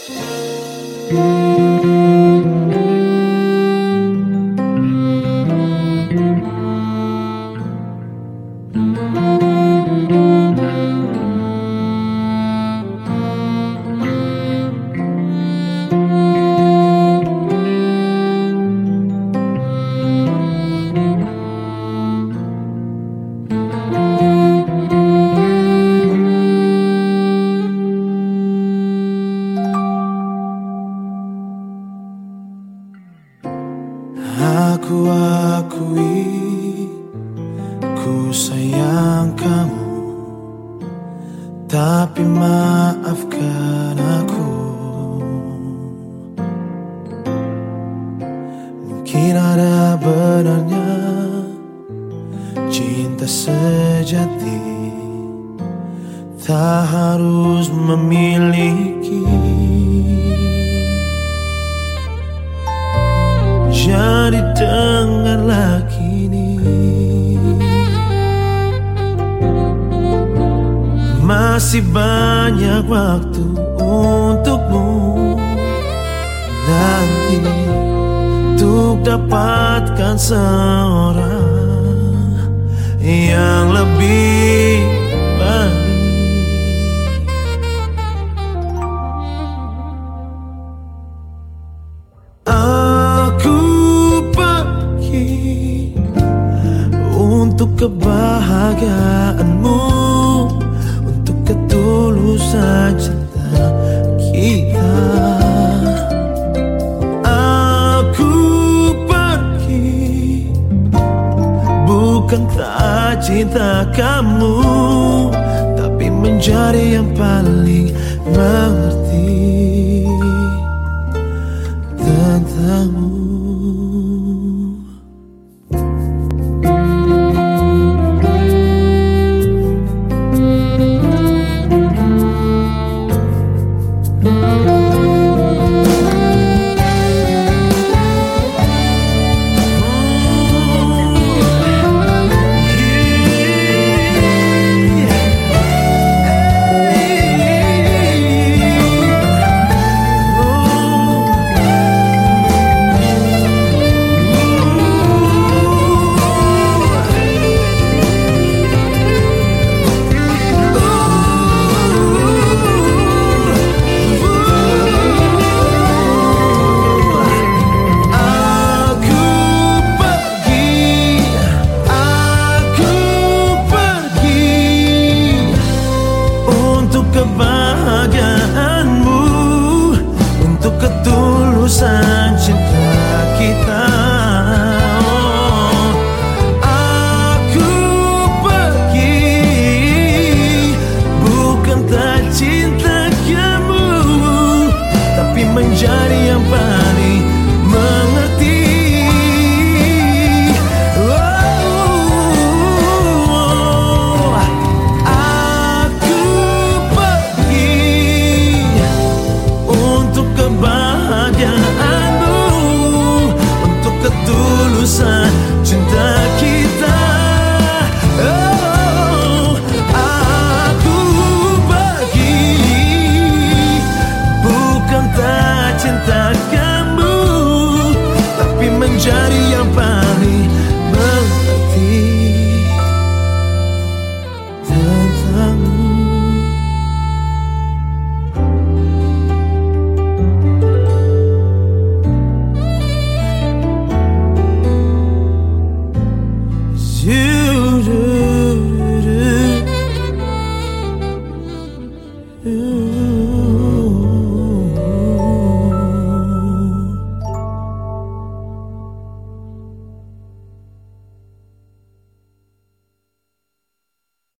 Aku akui, ku sayang kamu, tapi maafkan aku. Mungkin ada benarnya cinta sejati tak harus memiliki. Jadi dengarlah kini, masih banyak waktu untukmu nanti untuk dapatkan seorang yang lebih baik. Untuk kebahagiaanmu, untuk ketulusan cinta kita, aku pergi bukan tak cinta kamu, tapi menjadi yang paling mengerti tentangmu. Kebahagiaanmu, untuk ketulusan